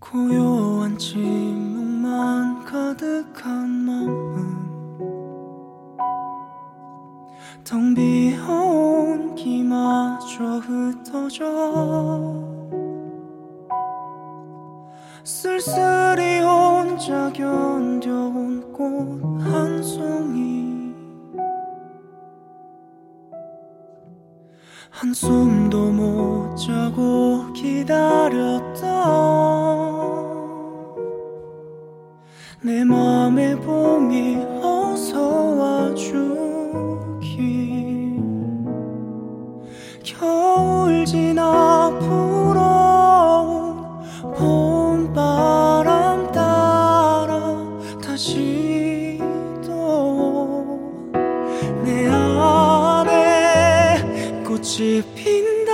고요한 침묵만 가득한 마음, 텅 비어온 기마저 흩어져 쓸쓸히 혼자 견뎌온 꽃 한 송이, 한숨도 못 자고 기다렸던 내 맘의 봄이 어서 와주길. 겨울 지나 불어온 봄바람 따라 다시 또 내 안에 꽃이 핀다.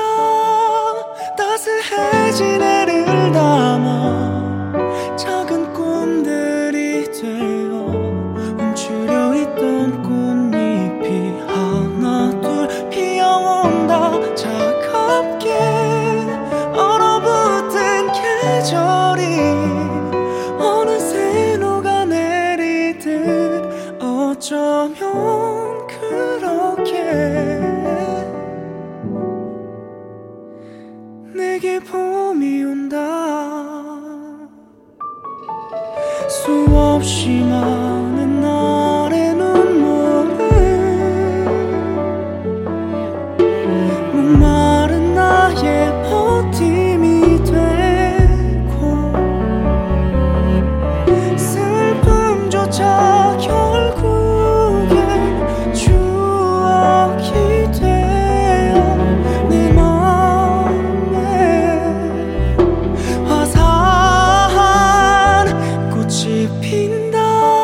따스해진 해를 담아 작은 꿈들이 되어 움츠려 있던 꽃잎이 하나 둘 피어온다. 차갑게 얼어붙은 계절이 어느새 녹아내리듯 어쩌면 그렇게 내게 봄이 온다. 수없이 많은 날의 눈물을 목마른 나의 버팀이 되고 슬픔조차 결국엔 추억이 되어 내 맘에 화사한 꽃이 핀다.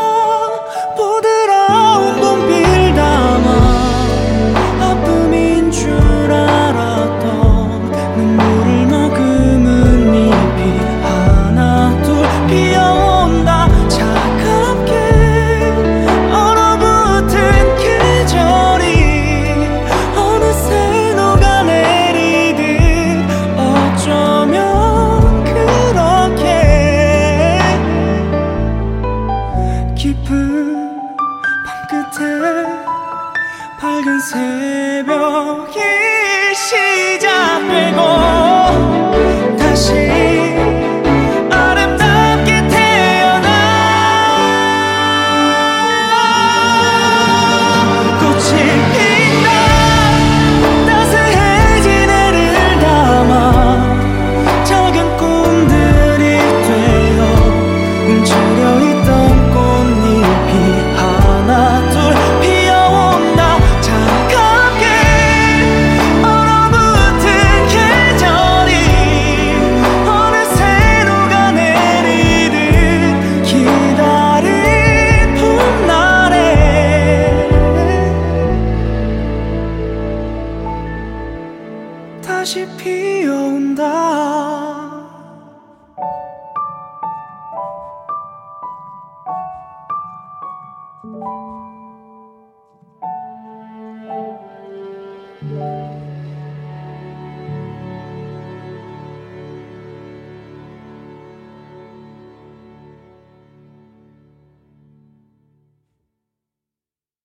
부드러운 봄비를 담아 아픔인 줄 알았던 눈물을 머금은 잎이 하나 둘 피어온다. 차갑게 얼어붙은 계절이 어느새 녹아내리듯 어쩌면 그렇게 깊은 밤끝에 밝은 새벽이 시작되고 다시 아름답게 태어나 꽃이 핀다. 따스해진 해를 담아 작은 꿈들이 되어 움츠려 있던 꽃잎이 하나 둘 피어온다. 차갑게 얼어붙은 계절이 어느새 녹아내리듯 기다린 봄날에 다시 피어온다.